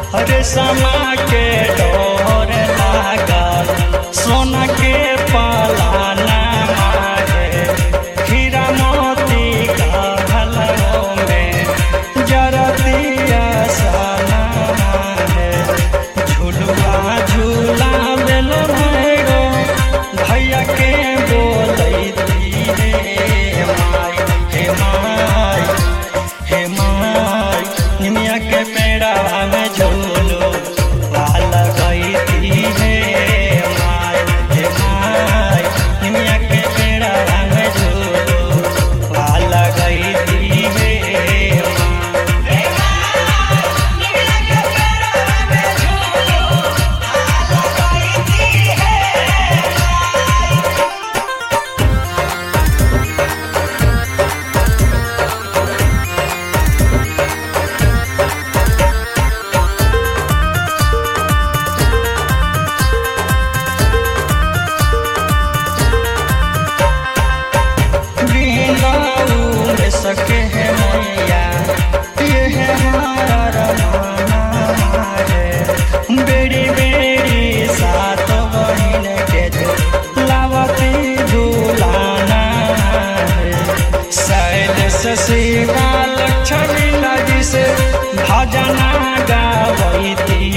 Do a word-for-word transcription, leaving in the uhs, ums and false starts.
हरे समा के डोर लागल सोना के पालाना मारे हीरा मोती गहलो में जरतिया सना है झुलुआ झूला बेल भैरो भैया के बोलैती हे माई हे माई हे माई निमिया के पेड़ा में झूलो लगैती हे माई हे माई निमिया के पेड़ा में झूलो लगैती हे सके है मैया ये है हमारा रमाना है बेड़ी बेड़ी सात बहन के जो लावती झूलाना है शैल से सीधा लक्ष्मी नदी से भजना गावती